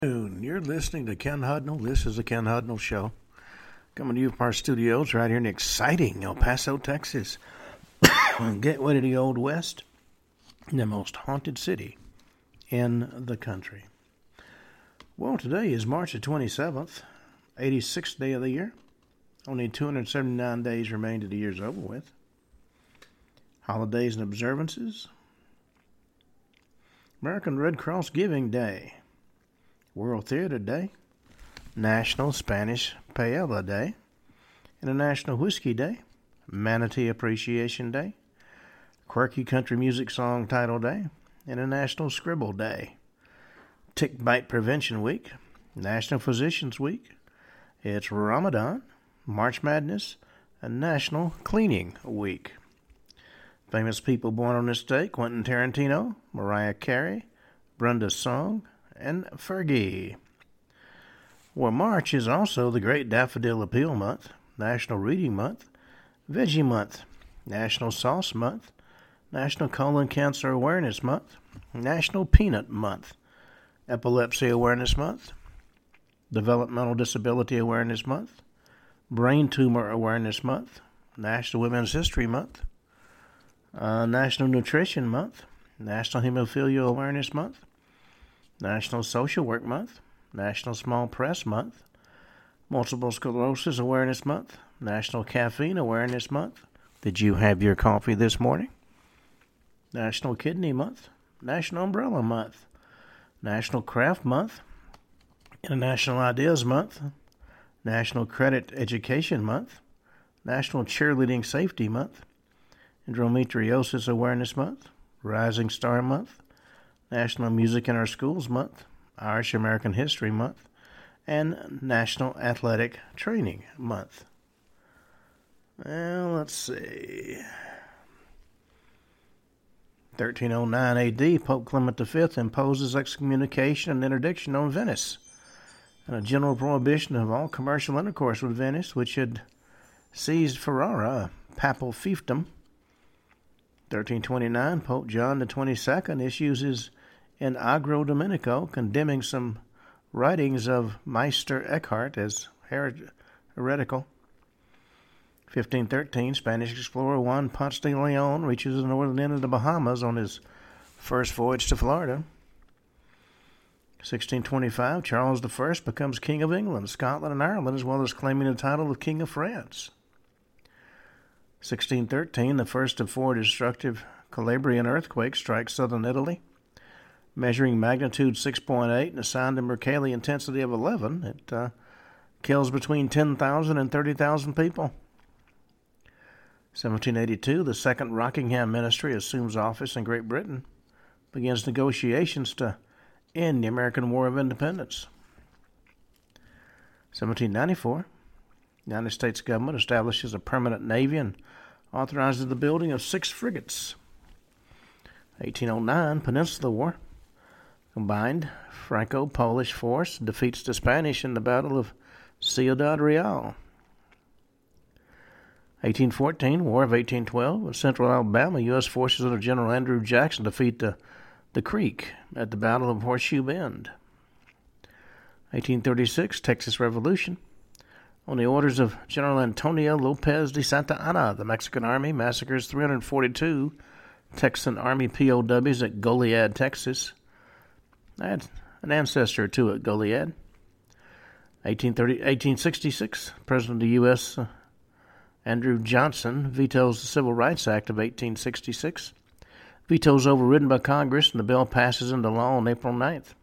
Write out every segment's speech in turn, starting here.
You're listening to Ken Hudnall. This is the Ken Hudnall Show. Coming to you from our studios right here in exciting El Paso, Texas. Gateway to the Old West, the most haunted city in the country. Well, today is March the 27th, 86th day of the year. Only 279 days remain to the year's over with. Holidays and observances. American Red Cross Giving Day. World Theater Day, National Spanish Paella Day, International Whiskey Day, Manatee Appreciation Day, Quirky Country Music Song Title Day, International Scribble Day, Tick Bite Prevention Week, National Physicians Week, it's Ramadan, March Madness, and National Cleaning Week. Famous people born on this day: Quentin Tarantino, Mariah Carey, Brenda Song, and Fergie. Well, March is also the Great Daffodil Appeal Month, National Reading Month, Veggie Month, National Sauce Month, National Colon Cancer Awareness Month, National Peanut Month, Epilepsy Awareness Month, Developmental Disability Awareness Month, Brain Tumor Awareness Month, National Women's History Month, National Nutrition Month, National Hemophilia Awareness Month, National Social Work Month, National Small Press Month, Multiple Sclerosis Awareness Month, National Caffeine Awareness Month. Did you have your coffee this morning? National Kidney Month, National Umbrella Month, National Craft Month, International Ideas Month, National Credit Education Month, National Cheerleading Safety Month, Endometriosis Awareness Month, Rising Star Month, National Music in Our Schools Month, Irish American History Month, and National Athletic Training Month. Well, let's see. 1309 A.D., Pope Clement V imposes excommunication and interdiction on Venice, and a general prohibition of all commercial intercourse with Venice, which had seized Ferrara, a papal fiefdom. 1329, Pope John the 22nd issues his In Agro Dominico, condemning some writings of Meister Eckhart as heretical. 1513, Spanish explorer Juan Ponce de Leon reaches the northern end of the Bahamas on his first voyage to Florida. 1625, Charles I becomes King of England, Scotland, and Ireland, as well as claiming the title of King of France. 1613, the first of four destructive Calabrian earthquakes strikes southern Italy. Measuring magnitude 6.8 and assigned a Mercalli intensity of 11, it kills between 10,000 and 30,000 people. 1782, the Second Rockingham Ministry assumes office in Great Britain, begins negotiations to end the American War of Independence. 1794, the United States government establishes a permanent navy and authorizes the building of 6 frigates. 1809, Peninsula War. Combined Franco-Polish force defeats the Spanish in the Battle of Ciudad Real. 1814, War of 1812. In central Alabama, U.S. forces under General Andrew Jackson defeat the Creek at the Battle of Horseshoe Bend. 1836, Texas Revolution. On the orders of General Antonio Lopez de Santa Anna, the Mexican Army massacres 342 Texan Army POWs at Goliad, Texas. I had an ancestor or two at Goliad. 1866, President of the U.S., Andrew Johnson, vetoes the Civil Rights Act of 1866. Vetoes overridden by Congress, and the bill passes into law on April 9th.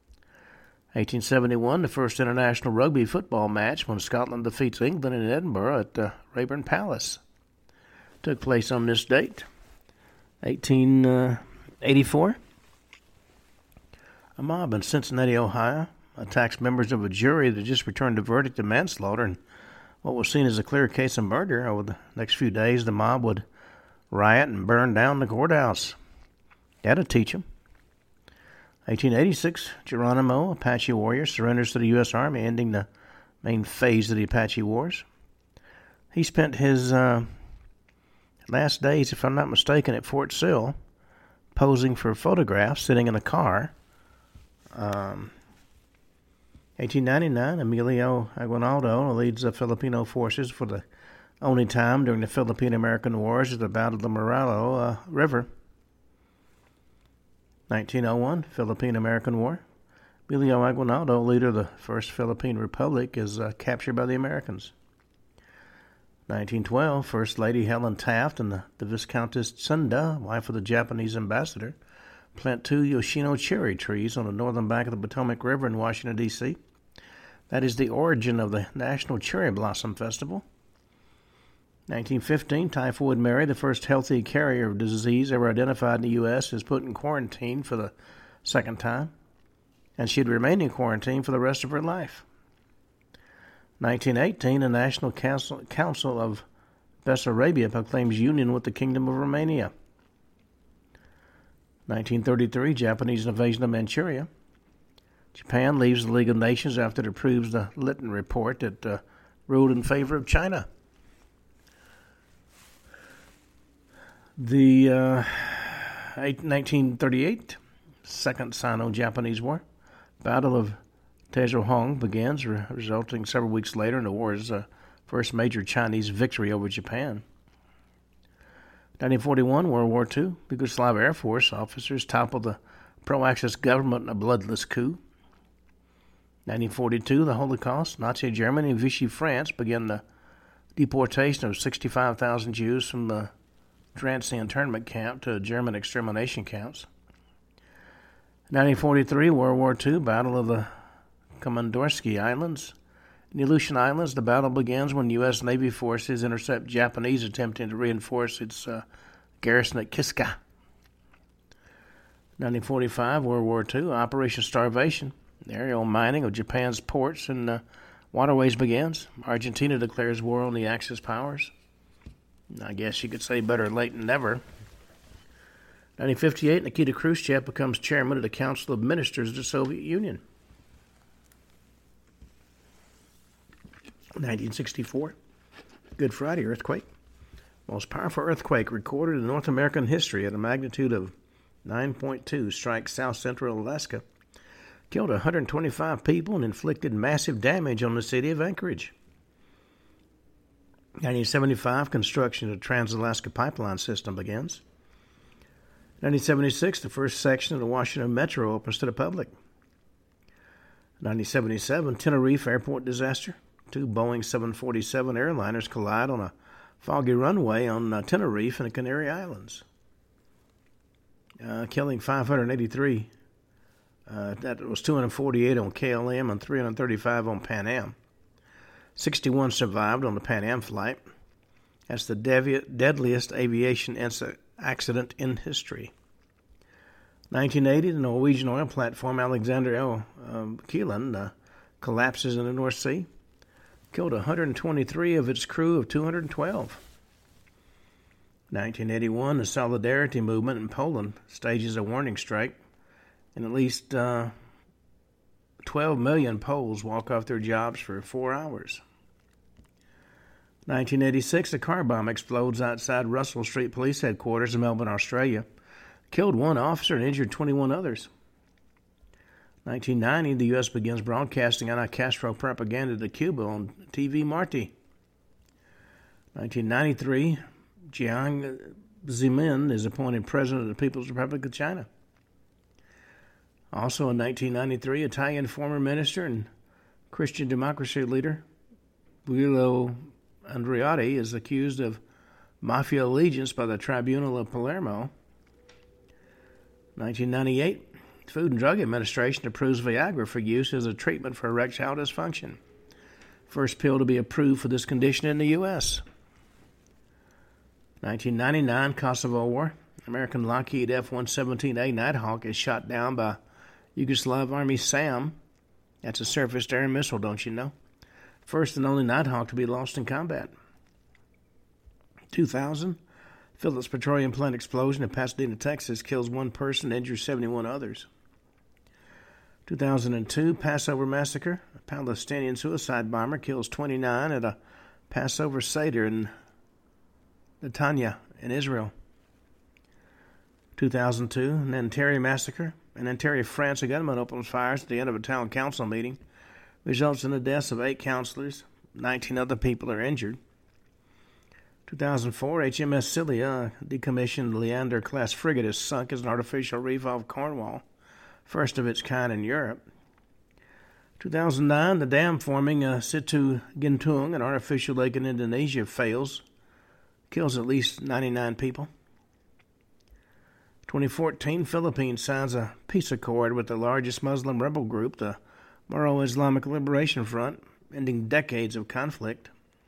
1871, the first international rugby football match when Scotland defeats England in Edinburgh at Rayburn Palace. Took place on this date. 1884, a mob in Cincinnati, Ohio, attacks members of a jury that just returned a verdict of manslaughter in what was seen as a clear case of murder. Over the next few days, the mob would riot and burn down the courthouse. That'll teach them. 1886, Geronimo, Apache warrior, surrenders to the U.S. Army, ending the main phase of the Apache Wars. He spent his last days, if I'm not mistaken, at Fort Sill, posing for photographs, sitting in a car. 1899, Emilio Aguinaldo leads the Filipino forces for the only time during the Philippine-American Wars at the Battle of the Moralo River. 1901, Philippine-American War. Emilio Aguinaldo, leader of the First Philippine Republic, is captured by the Americans. 1912, First Lady Helen Taft and the Viscountess Tsunda, wife of the Japanese ambassador, plant 2 Yoshino cherry trees on the northern bank of the Potomac River in Washington, D.C. That is the origin of the National Cherry Blossom Festival. 1915, Typhoid Mary, the first healthy carrier of disease ever identified in the U.S., is put in quarantine for the second time, and she'd remain in quarantine for the rest of her life. 1918, the National Council of Bessarabia proclaims union with the Kingdom of Romania. 1933, Japanese invasion of Manchuria. Japan leaves the League of Nations after it approves the Lytton Report that ruled in favor of China. The 1938 Second Sino-Japanese War. Battle of Taizhou begins, resulting several weeks later in the war's first major Chinese victory over Japan. 1941, World War II. Yugoslav Air Force officers topple the pro-Axis government in a bloodless coup. 1942, the Holocaust. Nazi Germany and Vichy France began the deportation of 65,000 Jews from the Drancy internment camp to German extermination camps. 1943, World War II, Battle of the Komandorsky Islands. In the Aleutian Islands, the battle begins when U.S. Navy forces intercept Japanese attempting to reinforce its garrison at Kiska. 1945, World War II, Operation Starvation. The aerial mining of Japan's ports and waterways begins. Argentina declares war on the Axis powers. I guess you could say better late than never. 1958, Nikita Khrushchev becomes chairman of the Council of Ministers of the Soviet Union. 1964, Good Friday earthquake. Most powerful earthquake recorded in North American history at a magnitude of 9.2 strikes south central Alaska. Killed 125 people and inflicted massive damage on the city of Anchorage. 1975, construction of the Trans-Alaska Pipeline System begins. 1976, the first section of the Washington Metro opens to the public. 1977, Tenerife airport disaster. 2 Boeing 747 airliners collide on a foggy runway on Tenerife and the Canary Islands, killing 583. That was 248 on KLM and 335 on Pan Am. 61 survived on the Pan Am flight. That's the deadliest aviation accident in history. 1980, the Norwegian oil platform Alexander L. Kielland collapses in the North Sea. Killed 123 of its crew of 212. 1981, the Solidarity Movement in Poland stages a warning strike, and at least 12 million Poles walk off their jobs for 4 hours. 1986, a car bomb explodes outside Russell Street Police Headquarters in Melbourne, Australia. Killed 1 officer and injured 21 others. 1990, the U.S. begins broadcasting anti-Castro propaganda to Cuba on TV Marti. 1993, Jiang Zemin is appointed President of the People's Republic of China. Also in 1993, Italian former minister and Christian democracy leader Guido Andreotti is accused of mafia allegiance by the Tribunal of Palermo. 1998, Food and Drug Administration approves Viagra for use as a treatment for erectile dysfunction. First pill to be approved for this condition in the U.S. 1999, Kosovo War. American Lockheed F-117A Nighthawk is shot down by Yugoslav Army SAM. That's a surface-to-air missile, don't you know? First and only Nighthawk to be lost in combat. 2000, Phillips Petroleum Plant explosion in Pasadena, Texas, kills 1 person, injures 71 others. 2002, Passover Massacre. A Palestinian suicide bomber kills 29 at a Passover Seder in Netanya in Israel. 2002, Nanterre Massacre. In Nanterre, France, a gunman opens fires at the end of a town council meeting, results in the deaths of 8 counselors. 19 other people are injured. 2004, HMS Scilla, decommissioned Leander-class frigate, is sunk as an artificial reef off Cornwall, first of its kind in Europe. 2009, the dam forming Situ Gintung, an artificial lake in Indonesia, fails, kills at least 99 people. 2014, Philippines signs a peace accord with the largest Muslim rebel group, the Moro Islamic Liberation Front, ending decades of conflict.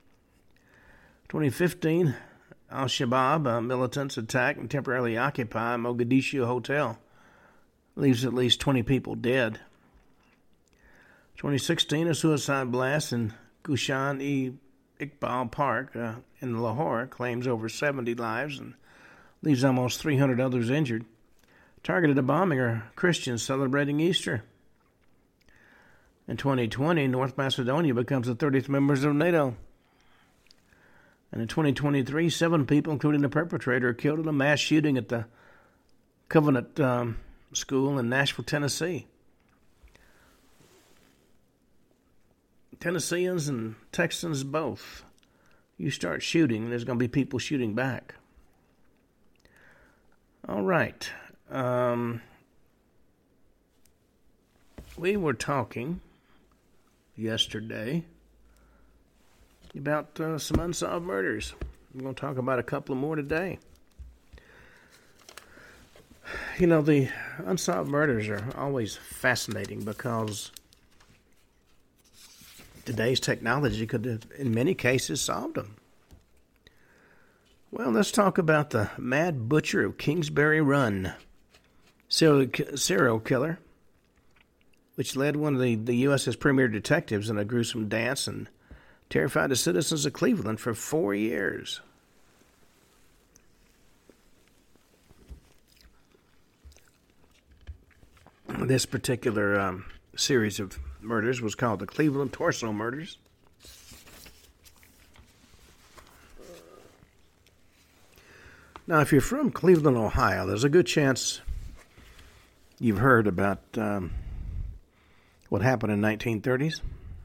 2015, Al-Shabaab militants attack and temporarily occupy a Mogadishu hotel, leaves at least 20 people dead. 2016, a suicide blast in Gulshan-e-Iqbal Park in Lahore claims over 70 lives and leaves almost 300 others injured. Targeted a bombing are Christians celebrating Easter. In 2020, North Macedonia becomes the 30th member of NATO. And in 2023, 7 people, including the perpetrator, are killed in a mass shooting at the Covenant School in Nashville, Tennessee. Tennesseans and Texans both. You start shooting, there's going to be people shooting back. All right. We were talking yesterday about some unsolved murders. We're going to talk about a couple more today. You know, the unsolved murders are always fascinating because today's technology could have, in many cases, solved them. Well, let's talk about the Mad Butcher of Kingsbury Run, serial killer, which led one of the U.S.'s premier detectives in a gruesome dance and terrified the citizens of Cleveland for 4 years. This particular series of murders was called the Cleveland Torso Murders. Now, if you're from Cleveland, Ohio, there's a good chance you've heard about what happened in the 1930s.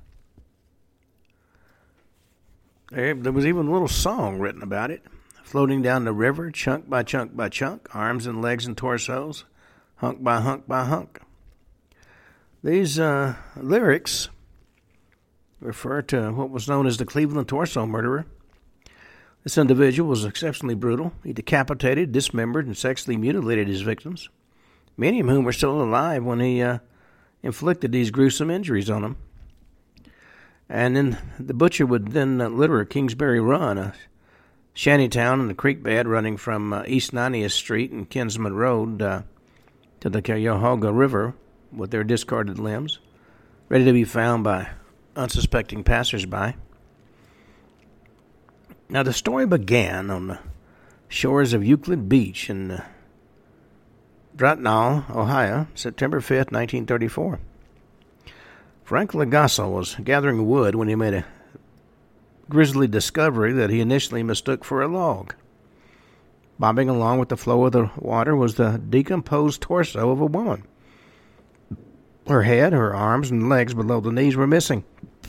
There was even a little song written about it. Floating down the river, chunk by chunk by chunk, arms and legs and torsos, hunk by hunk by hunk. These lyrics refer to what was known as the Cleveland Torso Murderer. This individual was exceptionally brutal. He decapitated, dismembered, and sexually mutilated his victims, many of whom were still alive when he inflicted these gruesome injuries on them. And then the butcher would then litter Kingsbury Run, a shanty town in the creek bed running from East 90th Street and Kinsman Road to the Cuyahoga River with their discarded limbs, ready to be found by unsuspecting passersby. Now, the story began on the shores of Euclid Beach in Bracknell, Ohio, September 5th, 1934. Frank Lagasso was gathering wood when he made a grisly discovery that he initially mistook for a log. Bobbing along with the flow of the water was the decomposed torso of a woman. Her head, her arms, and legs below the knees were missing,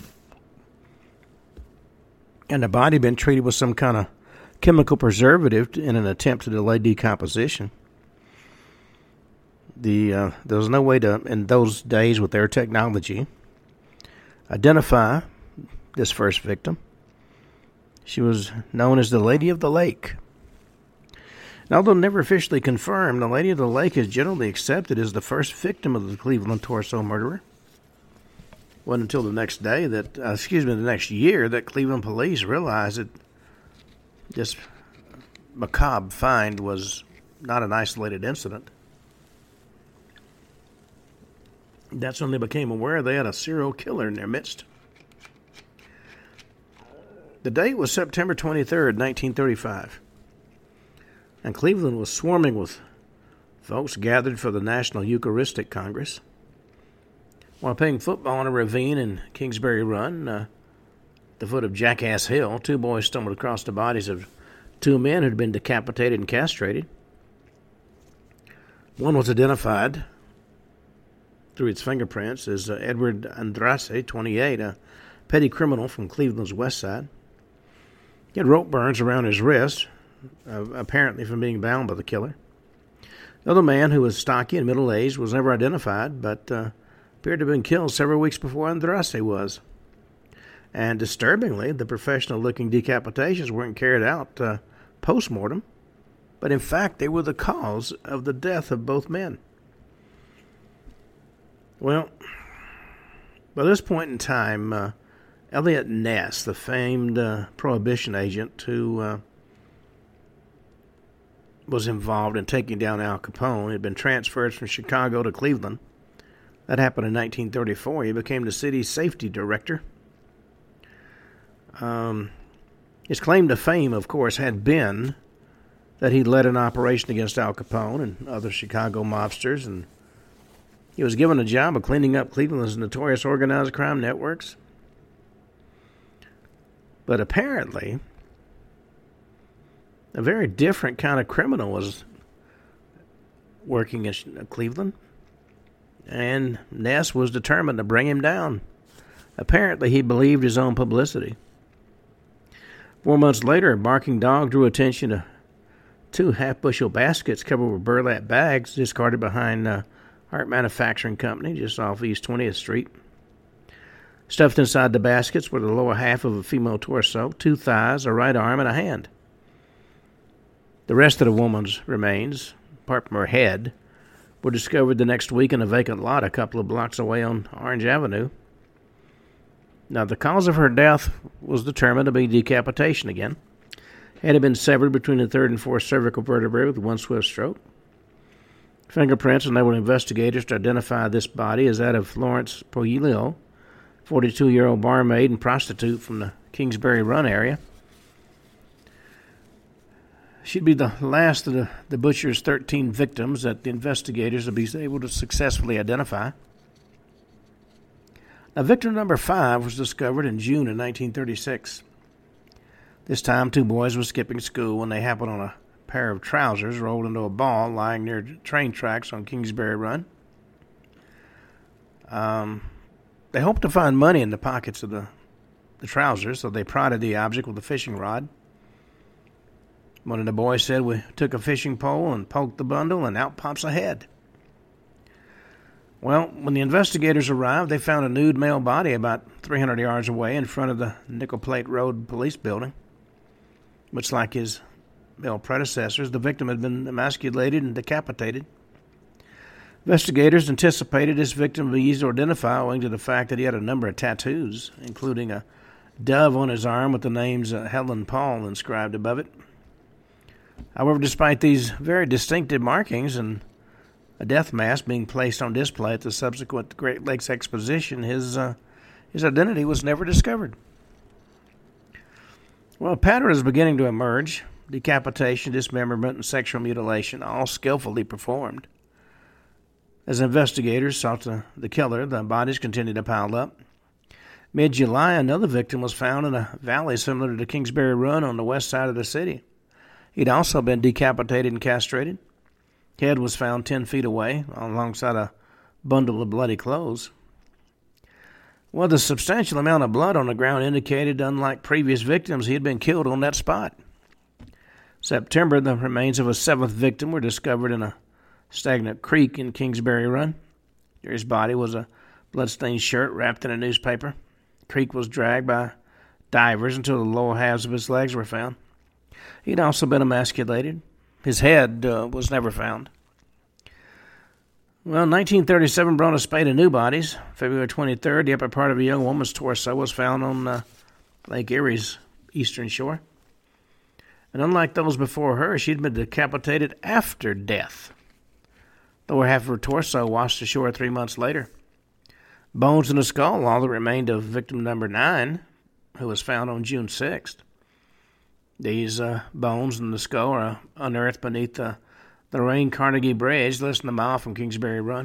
and the body had been treated with some kind of chemical preservative in an attempt to delay decomposition. There was no way to, in those days with their technology, identify this first victim. She was known as the Lady of the Lake. And although never officially confirmed, the Lady of the Lake is generally accepted as the first victim of the Cleveland Torso Murderer. It wasn't until the next day the next year that Cleveland police realized that this macabre find was not an isolated incident. That's when they became aware they had a serial killer in their midst. The date was September 23rd, 1935. And Cleveland was swarming with folks gathered for the National Eucharistic Congress. While playing football in a ravine in Kingsbury Run, at the foot of Jackass Hill, 2 boys stumbled across the bodies of 2 men who had been decapitated and castrated. One was identified through its fingerprints is Edward Andrade, 28, a petty criminal from Cleveland's west side. He had rope burns around his wrist, apparently from being bound by the killer. The other man, who was stocky and middle-aged, was never identified, but appeared to have been killed several weeks before Andrade was. And disturbingly, the professional-looking decapitations weren't carried out post-mortem, but in fact they were the cause of the death of both men. Well, by this point in time, Eliot Ness, the famed Prohibition agent who was involved in taking down Al Capone, had been transferred from Chicago to Cleveland. That happened in 1934. He became the city's safety director. His claim to fame, of course, had been that he led an operation against Al Capone and other Chicago mobsters, and he was given a job of cleaning up Cleveland's notorious organized crime networks. But apparently, a very different kind of criminal was working in Cleveland, and Ness was determined to bring him down. Apparently, he believed his own publicity. 4 months later, a barking dog drew attention to 2 half-bushel baskets covered with burlap bags discarded behind Hart Manufacturing Company just off East 20th Street. Stuffed inside the baskets were the lower half of a female torso, 2 thighs, a right arm, and a hand. The rest of the woman's remains, apart from her head, were discovered the next week in a vacant lot a couple of blocks away on Orange Avenue. Now, the cause of her death was determined to be decapitation again. Head had been severed between the third and fourth cervical vertebrae with one swift stroke. Fingerprints enabled investigators to identify this body as that of Florence Poilio, 42-year-old barmaid and prostitute from the Kingsbury Run area. She'd be the last of the butcher's 13 victims that the investigators would be able to successfully identify. Now, victim number 5 was discovered in June of 1936. This time, 2 boys were skipping school when they happened on a pair of trousers rolled into a ball lying near train tracks on Kingsbury Run. They hoped to find money in the pockets of the trousers, so they prodded the object with a fishing rod. One of the boys said, "We took a fishing pole and poked the bundle, and out pops a head." Well, when the investigators arrived, they found a nude male body about 300 yards away in front of the Nickel Plate Road police building. Much like his male predecessors, the victim had been emasculated and decapitated. Investigators anticipated this victim would be easy to identify owing to the fact that he had a number of tattoos, including a dove on his arm with the names Helen Paul inscribed above it. However, despite these very distinctive markings and a death mask being placed on display at the subsequent Great Lakes Exposition, his identity was never discovered. Well, a pattern is beginning to emerge. Decapitation, dismemberment, and sexual mutilation, all skillfully performed. As investigators sought the killer, the bodies continued to pile up. Mid-July, another victim was found in a valley similar to Kingsbury Run on the west side of the city. He'd also been decapitated and castrated. Head was found 10 feet away, alongside a bundle of bloody clothes. Well, the substantial amount of blood on the ground indicated, unlike previous victims, he had been killed on that spot. September, the remains of a 7th victim were discovered in a stagnant creek in Kingsbury Run. Near his body was a bloodstained shirt wrapped in a newspaper. The creek was dragged by divers until the lower halves of his legs were found. He'd also been emasculated. His head was never found. Well, 1937 brought a spate of new bodies. February 23rd, the upper part of a young woman's torso was found on Lake Erie's eastern shore. And unlike those before her, she'd been decapitated after death. The lower half of her torso washed ashore 3 months later. Bones in the skull, all that remained of victim number 9, who was found on June 6th. These bones in the skull are unearthed beneath the Lorraine Carnegie Bridge, less than a mile from Kingsbury Run.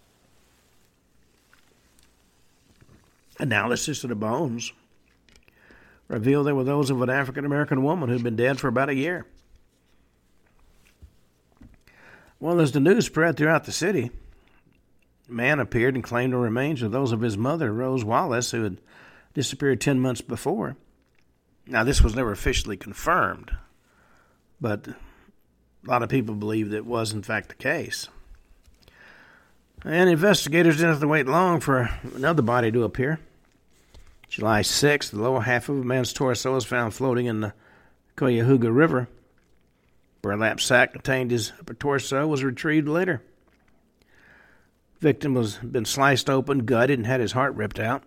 Analysis of the bones revealed they were those of an African-American woman who'd been dead for about a year. Well, as the news spread throughout the city, man appeared and claimed the remains of those of his mother, Rose Wallace, who had disappeared 10 months before. Now, this was never officially confirmed, but a lot of people believe that it was, in fact, the case. And investigators didn't have to wait long for another body to appear. July 6th, the lower half of a man's torso was found floating in the Cuyahoga River. Burlap sack contained his upper torso was retrieved later. Victim was been sliced open, gutted, and had his heart ripped out.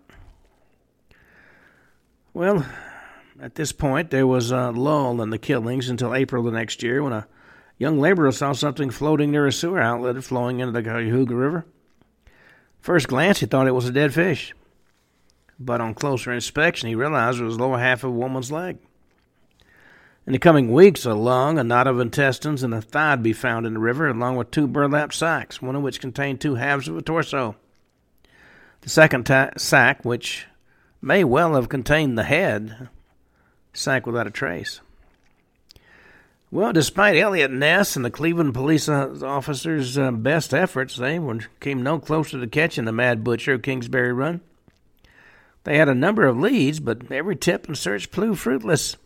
Well, at this point, there was a lull in the killings until April the next year when a young laborer saw something floating near a sewer outlet flowing into the Cuyahoga River. First glance, he thought it was a dead fish. But on closer inspection, he realized it was the lower half of a woman's leg. In the coming weeks, a lung, a knot of intestines, and a thigh would be found in the river, along with 2 burlap sacks, one of which contained 2 halves of a torso. The second sack, which may well have contained the head, sank without a trace. Well, despite Elliot Ness and the Cleveland police officers' best efforts, they came no closer to catching the mad butcher of Kingsbury Run. They had a number of leads, but every tip and search proved fruitless.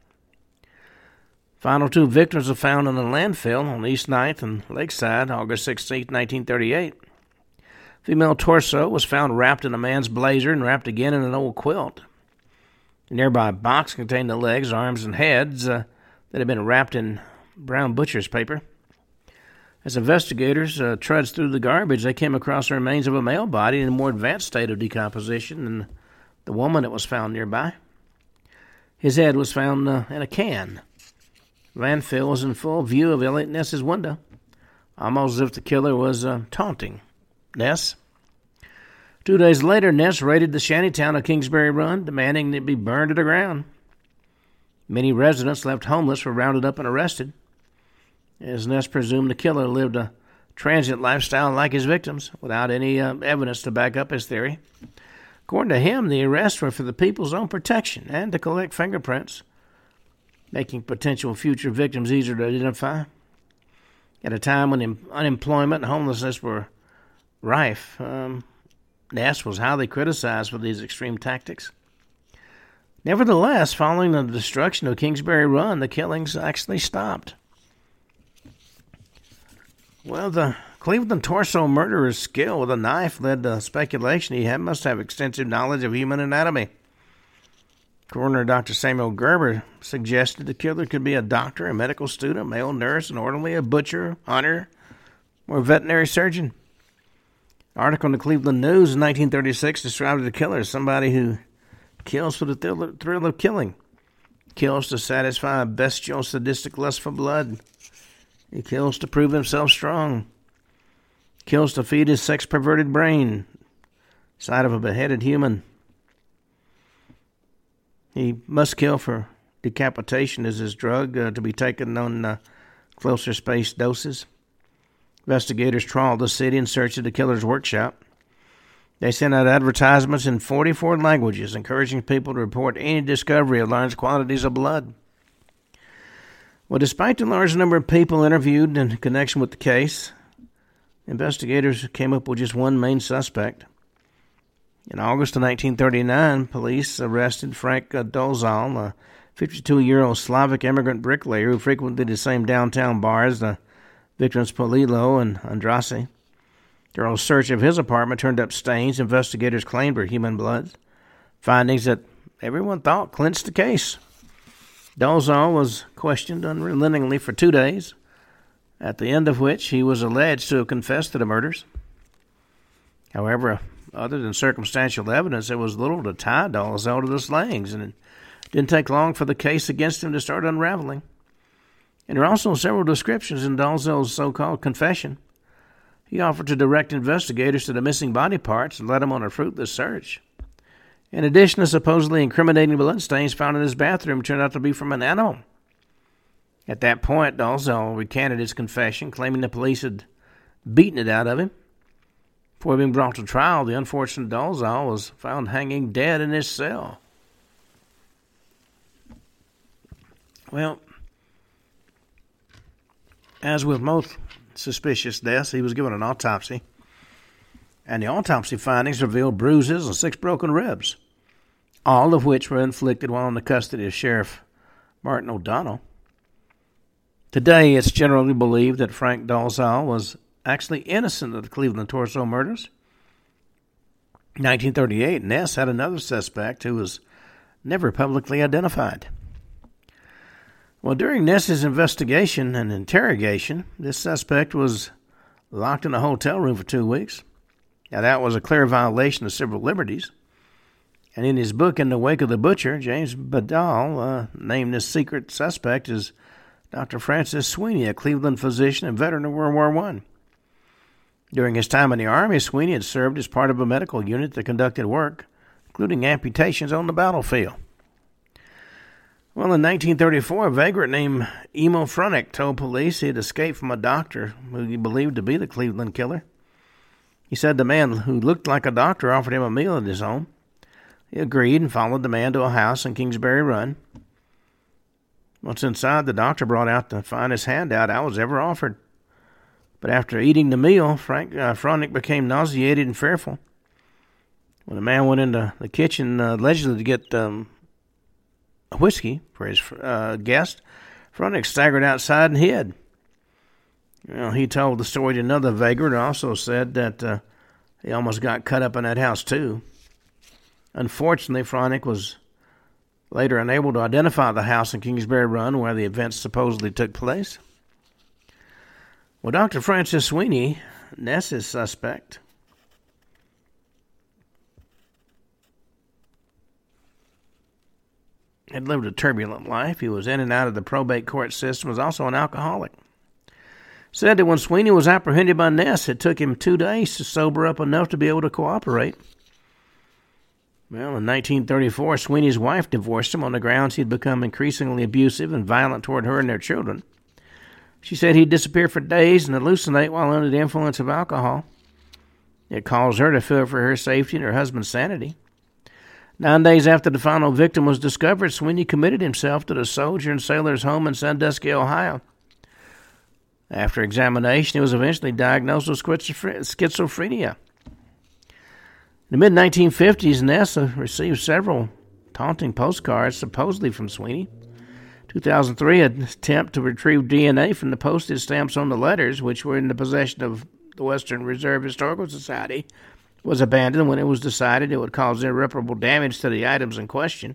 Final 2 victims were found in a landfill on East 9th and Lakeside, August 16, 1938. Female torso was found wrapped in a man's blazer and wrapped again in an old quilt. A nearby box contained the legs, arms, and heads that had been wrapped in brown butcher's paper. As investigators trudged through the garbage, they came across the remains of a male body in a more advanced state of decomposition than the woman that was found nearby. His head was found in a can. Landfill was in full view of Elliot Ness's window, almost as if the killer was taunting Ness. 2 days later, Ness raided the shantytown of Kingsbury Run, demanding that it be burned to the ground. Many residents left homeless were rounded up and arrested. As Ness presumed the killer lived a transient lifestyle like his victims, without any evidence to back up his theory. According to him, the arrests were for the people's own protection and to collect fingerprints, making potential future victims easier to identify. At a time when unemployment and homelessness were rife, Ness was highly criticized for these extreme tactics. Nevertheless, following the destruction of Kingsbury Run, the killings actually stopped. Well, the Cleveland torso murderer's skill with a knife led to speculation he must have extensive knowledge of human anatomy. Coroner Dr. Samuel Gerber suggested the killer could be a doctor, a medical student, a male nurse, an orderly, a butcher, hunter, or a veterinary surgeon. An article in the Cleveland News in 1936 described the killer as somebody who kills for the thrill of killing, kills to satisfy a bestial, sadistic lust for blood. He kills to prove himself strong, kills to feed his sex-perverted brain, sight of a beheaded human. He must kill for decapitation as his drug to be taken on closer spaced doses. Investigators trawled the city in search of the killer's workshop. They sent out advertisements in 44 languages, encouraging people to report any discovery of large quantities of blood. Well, despite the large number of people interviewed in connection with the case, investigators came up with just one main suspect. In August of 1939, police arrested Frank Dolezal, a 52-year-old Slavic immigrant bricklayer who frequented the same downtown bars, the victims Polillo and Andrassi. During a search of his apartment turned up stains investigators claimed were human blood, findings that everyone thought clinched the case. Dolezal was questioned unrelentingly for 2 days, at the end of which he was alleged to have confessed to the murders. However, other than circumstantial evidence, there was little to tie Dolezal to the slayings, and it didn't take long for the case against him to start unraveling. And there are also several descriptions in Dolezal's so-called confession. He offered to direct investigators to the missing body parts and led them on a fruitless search. In addition, the supposedly incriminating bloodstains found in his bathroom turned out to be from an animal. At that point, Dolezal recanted his confession, claiming the police had beaten it out of him. Before being brought to trial, the unfortunate Dolezal was found hanging dead in his cell. Well, as with most suspicious deaths, he was given an autopsy. and the autopsy findings revealed bruises and 6 broken ribs, all of which were inflicted while in the custody of Sheriff Martin O'Donnell. Today, it's generally believed that Frank Dolezal was actually innocent of the Cleveland Torso murders. In 1938, Ness had another suspect who was never publicly identified. Well, during Ness's investigation and interrogation, this suspect was locked in a hotel room for 2 weeks. Now, that was a clear violation of civil liberties. And in his book, In the Wake of the Butcher, James Badal named this secret suspect as Dr. Francis Sweeney, a Cleveland physician and veteran of World War I. During his time in the Army, Sweeney had served as part of a medical unit that conducted work, including amputations on the battlefield. Well, in 1934, a vagrant named Emo Frunick told police he had escaped from a doctor who he believed to be the Cleveland killer. He said the man who looked like a doctor offered him a meal at his home. He agreed and followed the man to a house in Kingsbury Run. Once inside, the doctor brought out the finest handout I was ever offered. But after eating the meal, Fronick became nauseated and fearful. When the man went into the kitchen allegedly to get whiskey for his guest, Fronick staggered outside and hid. Well, he told the story to another vagrant and also said that he almost got cut up in that house too. Unfortunately, Fronick was later unable to identify the house in Kingsbury Run where the events supposedly took place. Well, Dr. Francis Sweeney, Ness's suspect, had lived a turbulent life. He was in and out of the probate court system, was also an alcoholic. Said that when Sweeney was apprehended by Ness, it took him 2 days to sober up enough to be able to cooperate. Well, in 1934, Sweeney's wife divorced him on the grounds he'd become increasingly abusive and violent toward her and their children. She said he'd disappear for days and hallucinate while under the influence of alcohol. It caused her to fear for her safety and her husband's sanity. 9 days after the final victim was discovered, Sweeney committed himself to the Soldier and Sailor's Home in Sandusky, Ohio. After examination, he was eventually diagnosed with schizophrenia. In the mid-1950s, Ness received several taunting postcards, supposedly from Sweeney. 2003, an attempt to retrieve DNA from the postage stamps on the letters, which were in the possession of the Western Reserve Historical Society, was abandoned when it was decided it would cause irreparable damage to the items in question.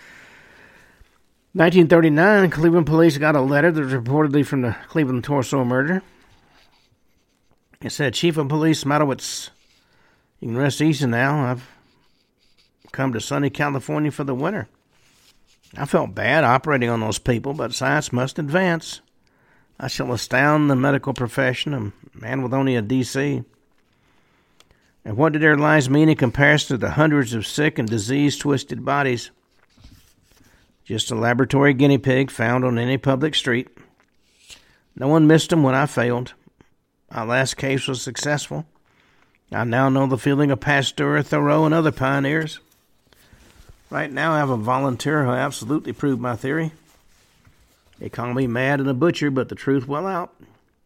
1939, Cleveland police got a letter that was reportedly from the Cleveland Torso murder. It said, "Chief of Police Matowitz, you can rest easy now. I've come to sunny California for the winter. I felt bad operating on those people, but science must advance. I shall astound the medical profession, a man with only a D.C. And what do their lives mean in comparison to the hundreds of sick and disease-twisted bodies? Just a laboratory guinea pig found on any public street. No one missed them when I failed. My last case was successful. I now know the feeling of Pasteur, Thoreau, and other pioneers. Right now I have a volunteer who absolutely proved my theory. They call me mad and a butcher, but the truth will out.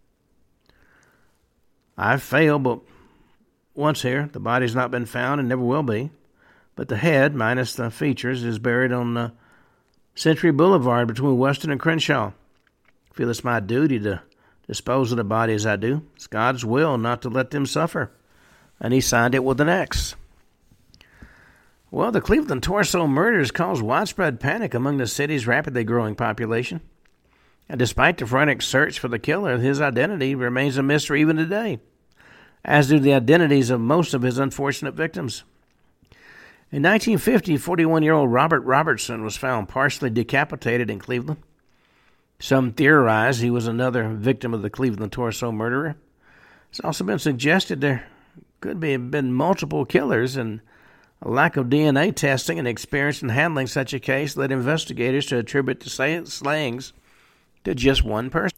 I've failed, but once here. The body's not been found and never will be. But the head, minus the features, is buried on Century Boulevard between Western and Crenshaw. I feel it's my duty to dispose of the body as I do. It's God's will not to let them suffer." And he signed it with an X. Well, the Cleveland Torso murders caused widespread panic among the city's rapidly growing population. And despite the frantic search for the killer, his identity remains a mystery even today, as do the identities of most of his unfortunate victims. In 1950, 41-year-old Robert Robertson was found partially decapitated in Cleveland. Some theorize he was another victim of the Cleveland Torso murderer. It's also been suggested there could have been multiple killers, and a lack of DNA testing and experience in handling such a case led investigators to attribute the slayings to just one person.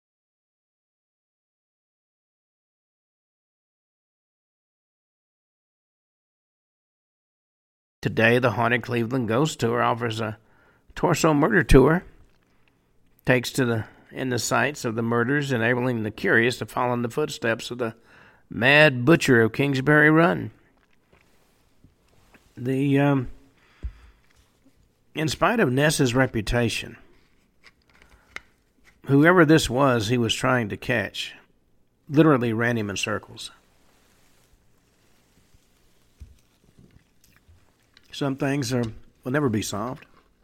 Today, the Haunted Cleveland Ghost Tour offers a torso murder tour. Takes in the sites of the murders, enabling the curious to follow in the footsteps of the Mad Butcher of Kingsbury Run. In spite of Ness's reputation, whoever this was he was trying to catch literally ran him in circles. Some things will never be solved.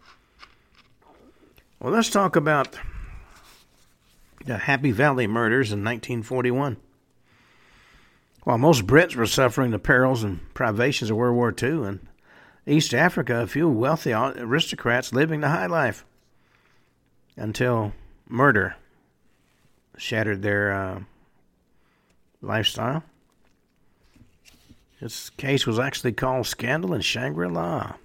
Well, let's talk about the Happy Valley murders in 1941. While most Brits were suffering the perils and privations of World War II, in East Africa, a few wealthy aristocrats living the high life until murder shattered their lifestyle. This case was actually called Scandal in Shangri-La.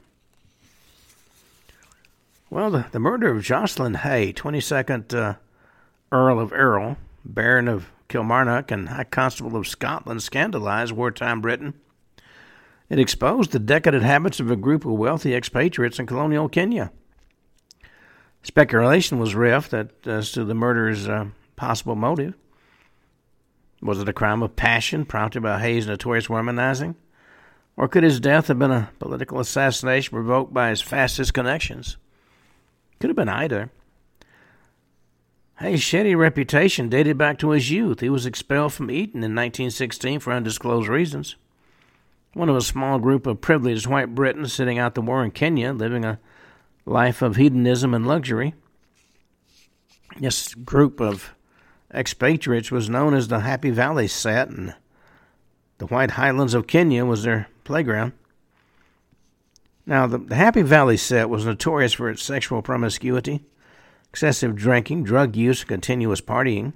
Well, the murder of Jocelyn Hay, 22nd Earl of Errol, Baron of Kilmarnock, and High Constable of Scotland, scandalized wartime Britain. It exposed the decadent habits of a group of wealthy expatriates in colonial Kenya. Speculation was rife as to the murderer's possible motive. Was it a crime of passion prompted by Hay's notorious womanizing? Or could his death have been a political assassination provoked by his fastest connections? Could have been either. Hay's shady reputation dated back to his youth. He was expelled from Eton in 1916 for undisclosed reasons. One of a small group of privileged white Britons sitting out the war in Kenya, living a life of hedonism and luxury. This group of expatriates was known as the Happy Valley Set, and the White Highlands of Kenya was their playground. Now, the Happy Valley Set was notorious for its sexual promiscuity, excessive drinking, drug use, and continuous partying.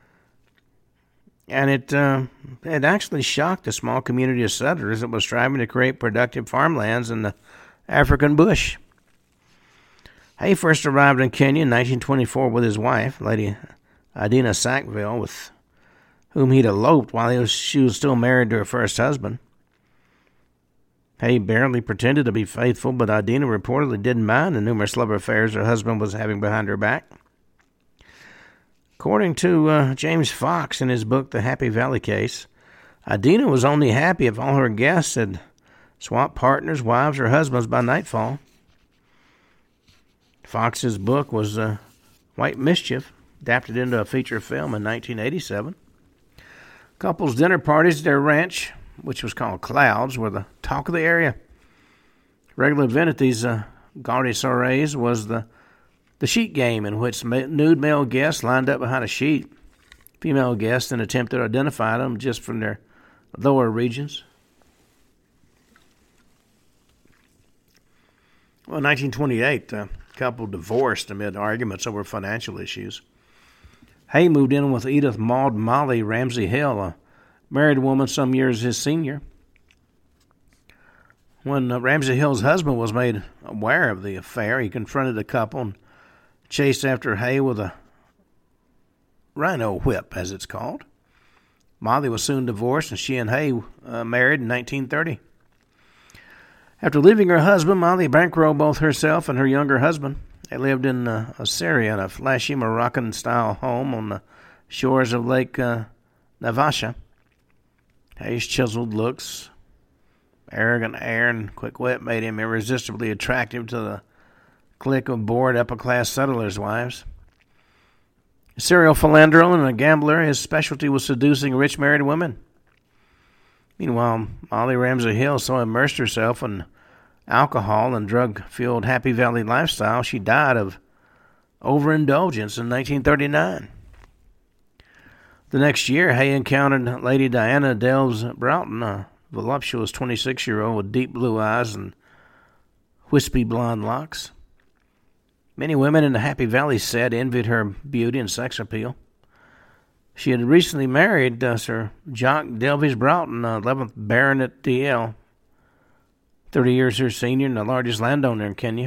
And it actually shocked a small community of settlers that was striving to create productive farmlands in the African bush. Hay first arrived in Kenya in 1924 with his wife, Lady Idina Sackville, with whom he'd eloped while she was still married to her first husband. Hay barely pretended to be faithful, but Idina reportedly didn't mind the numerous love affairs her husband was having behind her back. According to James Fox in his book, The Happy Valley Case, Idina was only happy if all her guests had swapped partners, wives, or husbands by nightfall. Fox's book was White Mischief, adapted into a feature film in 1987. Couples' dinner parties at their ranch, which was called Clouds, were the talk of the area. Regular event at these gaudy soirees was the sheet game, in which nude male guests lined up behind a sheet. Female guests then attempted to identify them just from their lower regions. Well, in 1928, the couple divorced amid arguments over financial issues. Hay moved in with Edith Maud Molly Ramsey Hill, a married woman some years his senior. When Ramsey Hill's husband was made aware of the affair, he confronted the couple and chased after Hay with a rhino whip, as it's called. Molly was soon divorced, and she and Hay married in 1930. After leaving her husband, Molly bankrolled both herself and her younger husband. They lived in Assyria in a flashy Moroccan-style home on the shores of Lake Navasha. Hay's chiseled looks, arrogant air, and quick wit made him irresistibly attractive to the clique of bored upper-class settlers' wives. A serial philanderer and a gambler, his specialty was seducing rich married women. Meanwhile, Molly Ramsey Hill so immersed herself in alcohol and drug-fueled Happy Valley lifestyle, she died of overindulgence in 1939. The next year, Hay encountered Lady Diana Delves Broughton, a voluptuous 26-year-old with deep blue eyes and wispy blonde locks. Many women in the Happy Valley set envied her beauty and sex appeal. She had recently married Sir Jock Delves Broughton, 11th Baronet D.L., 30 years her senior and the largest landowner in Kenya.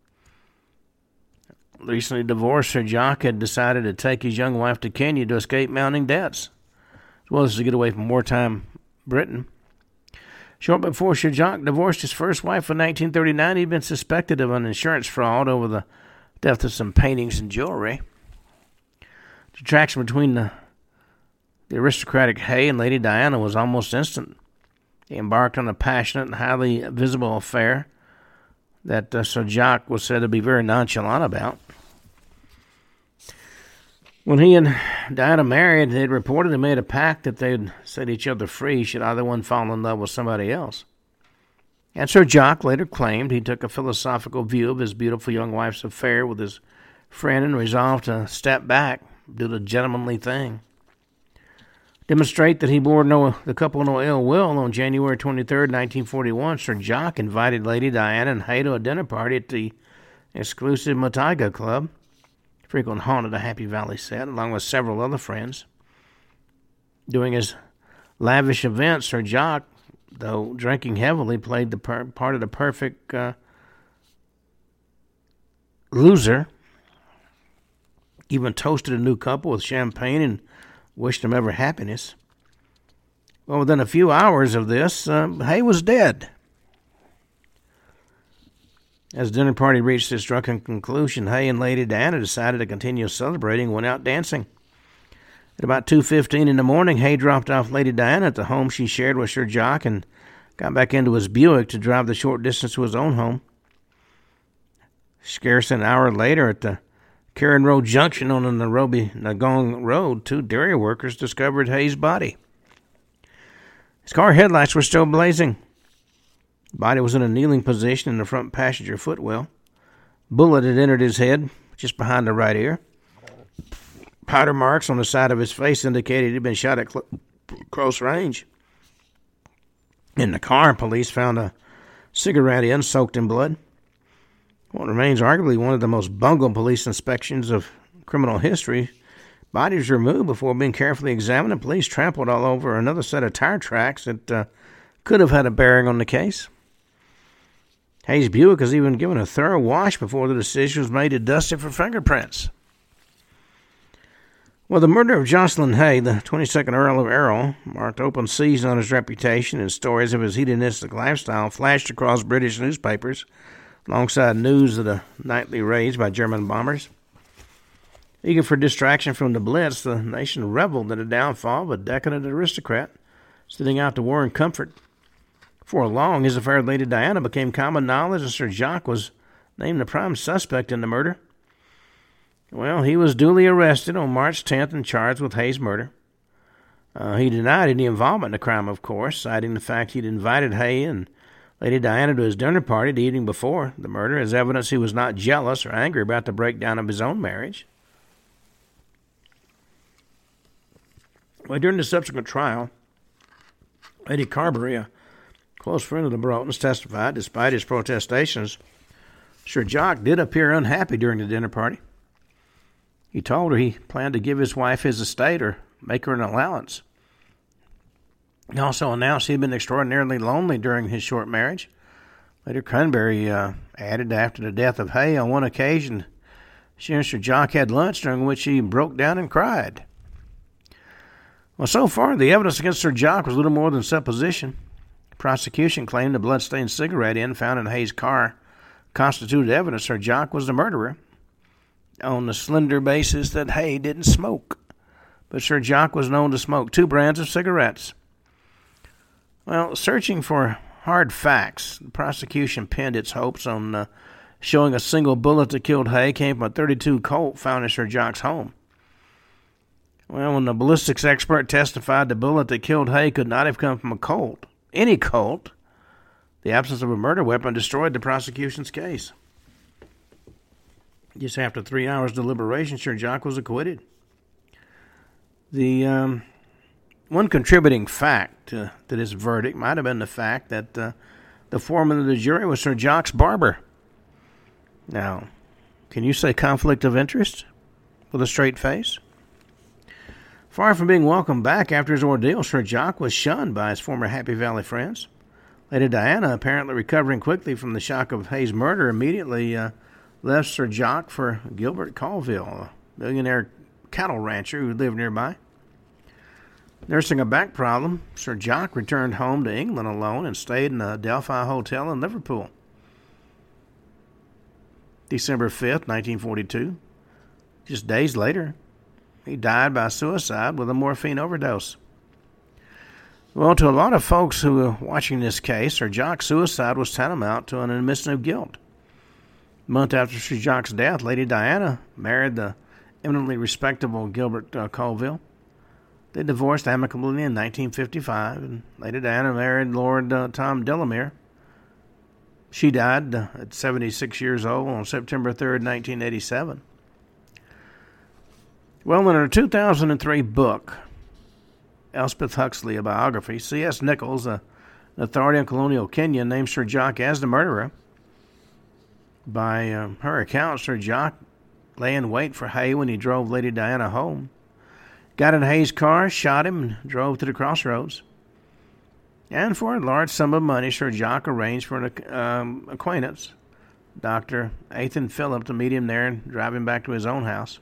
Recently divorced, Sir Jock had decided to take his young wife to Kenya to escape mounting debts, as well as to get away from wartime Britain. Short before Sir Jock divorced his first wife in 1939, he'd been suspected of an insurance fraud over the theft of some paintings and jewelry. The attraction between the The aristocratic Hay and Lady Diana was almost instant. He embarked on a passionate and highly visible affair that Sir Jock was said to be very nonchalant about. When he and Diana married, they had reportedly made a pact that they would set each other free should either one fall in love with somebody else. And Sir Jock later claimed he took a philosophical view of his beautiful young wife's affair with his friend and resolved to step back, do the gentlemanly thing. Demonstrate that he bore the couple no ill will, on January 23, 1941, Sir Jock invited Lady Diana and Hay to a dinner party at the exclusive Mottaiga Club, frequent haunt of the Happy Valley set, along with several other friends. During his lavish event, Sir Jock, though drinking heavily, played the part of the perfect loser, even toasted a new couple with champagne and wished them every happiness. Well, within a few hours of this, Hay was dead. As the dinner party reached its drunken conclusion, Hay and Lady Diana decided to continue celebrating and went out dancing. At about 2:15 in the morning, Hay dropped off Lady Diana at the home she shared with Sir Jock and got back into his Buick to drive the short distance to his own home. Scarce an hour later, at the Karen Road Junction on the Nagong Road, two dairy workers discovered Hay's body. His car headlights were still blazing. The body was in a kneeling position in the front passenger footwell. Bullet had entered his head, just behind the right ear. Powder marks on the side of his face indicated he had been shot at close range. In the car, police found a cigarette end soaked in blood. What remains arguably one of the most bungled police inspections of criminal history. Bodies removed before being carefully examined, and police trampled all over another set of tire tracks that could have had a bearing on the case. Hay's Buick was even given a thorough wash before the decision was made to dust it for fingerprints. Well, the murder of Jocelyn Hay, the 22nd Earl of Errol, marked open season on his reputation, and stories of his hedonistic lifestyle flashed across British newspapers, alongside news of the nightly raids by German bombers. Eager for distraction from the Blitz, the nation reveled in the downfall of a decadent aristocrat, sitting out the war in comfort. Before long, his affair with Lady Diana became common knowledge, and Sir Jock was named the prime suspect in the murder. Well, he was duly arrested on March 10th and charged with Hay's murder. He denied any involvement in the crime, of course, citing the fact he'd invited Hay and Lady Diana to his dinner party the evening before the murder as evidence he was not jealous or angry about the breakdown of his own marriage. Well, during the subsequent trial, Lady Carberry, a close friend of the Broughtons, testified, despite his protestations, Sir Jock did appear unhappy during the dinner party. He told her he planned to give his wife his estate or make her an allowance. He also announced he had been extraordinarily lonely during his short marriage. Later, Cranberry added that after the death of Hay, on one occasion, she and Sir Jock had lunch, during which he broke down and cried. Well, so far, the evidence against Sir Jock was little more than supposition. The prosecution claimed the blood-stained cigarette end found in Hay's car constituted evidence Sir Jock was the murderer, on the slender basis that Hay didn't smoke. But Sir Jock was known to smoke 2 brands of cigarettes. Well, searching for hard facts, the prosecution pinned its hopes on showing a single bullet that killed Hay came from a .32 Colt found in Sir Jock's home. Well, when the ballistics expert testified the bullet that killed Hay could not have come from a Colt, any Colt, the absence of a murder weapon destroyed the prosecution's case. Just after 3 hours deliberation, Sir Jock was acquitted. The one contributing fact to this verdict might have been the fact that the foreman of the jury was Sir Jock's barber. Now, can you say conflict of interest with a straight face? Far from being welcomed back after his ordeal, Sir Jock was shunned by his former Happy Valley friends. Lady Diana, apparently recovering quickly from the shock of Hay's murder, immediately left Sir Jock for Gilbert Colville, a millionaire cattle rancher who lived nearby. Nursing a back problem, Sir Jock returned home to England alone and stayed in the Delphi Hotel in Liverpool. December 5th, 1942, just days later, he died by suicide with a morphine overdose. Well, to a lot of folks who were watching this case, Sir Jock's suicide was tantamount to an admission of guilt. A month after Sir Jock's death, Lady Diana married the eminently respectable Gilbert Colville. They divorced amicably in 1955, and Lady Diana married Lord Tom Delamere. She died at 76 years old on September 3rd, 1987. Well, in her 2003 book, Elspeth Huxley, a biography, C.S. Nichols, an authority on colonial Kenya, named Sir Jock as the murderer. By her account, Sir Jock lay in wait for Hay when he drove Lady Diana home. Got in Hay's car, shot him, and drove to the crossroads. And for a large sum of money, Sir Jock arranged for an acquaintance, Dr. Athan Phillip, to meet him there and drive him back to his own house.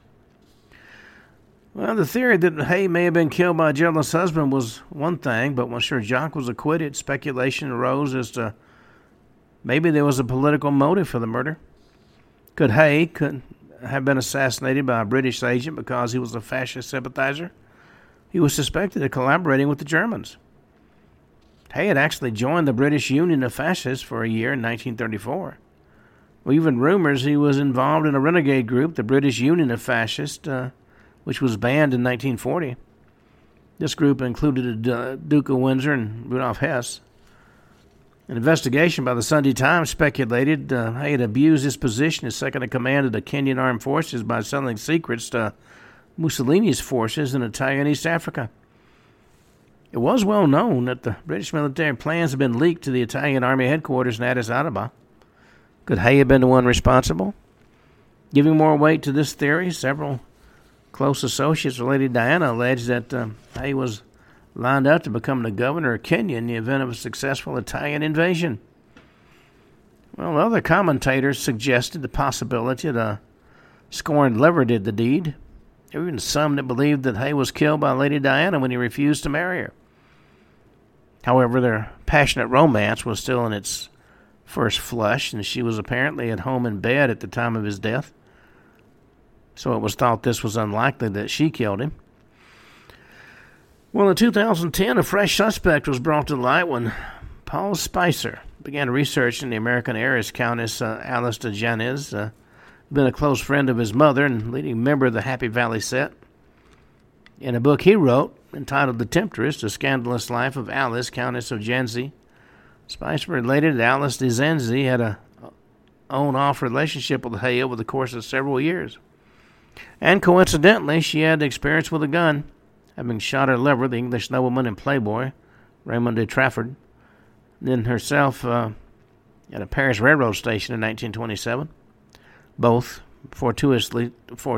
Well, the theory that Hay may have been killed by a jealous husband was one thing, but when Sir Jock was acquitted, speculation arose as to maybe there was a political motive for the murder. Could Hay have been assassinated by a British agent because he was a fascist sympathizer? He was suspected of collaborating with the Germans. Hay had actually joined the British Union of Fascists for a year in 1934. Well, even rumors he was involved in a renegade group, the British Union of Fascists, which was banned in 1940. This group included the Duke of Windsor and Rudolf Hess. An investigation by the Sunday Times speculated he had abused his position as second in command of the Kenyan armed forces by selling secrets to Mussolini's forces in Italian East Africa. It was well known that the British military plans had been leaked to the Italian army headquarters in Addis Ababa. Could Hay have been the one responsible? Giving more weight to this theory, several close associates of Lady Diana alleged that Hay was lined up to become the governor of Kenya in the event of a successful Italian invasion. Well, other commentators suggested the possibility that a scorned lover did the deed. There were even some that believed that Hay was killed by Lady Diana when he refused to marry her. However, their passionate romance was still in its first flush, and she was apparently at home in bed at the time of his death. So it was thought this was unlikely that she killed him. Well, in 2010, a fresh suspect was brought to light when Paul Spicer began researching the American heiress Countess Alice de Janez, been a close friend of his mother and leading member of the Happy Valley set. In a book he wrote, entitled The Temptress, The Scandalous Life of Alice, Countess of Janzi, Spicer related that Alice de Janzi had a on-off relationship with Hay over the course of several years. And coincidentally, she had experience with a gun, having shot her lover, the English nobleman and playboy, Raymond de Trafford, then herself at a Paris railroad station in 1927. Both fortuitously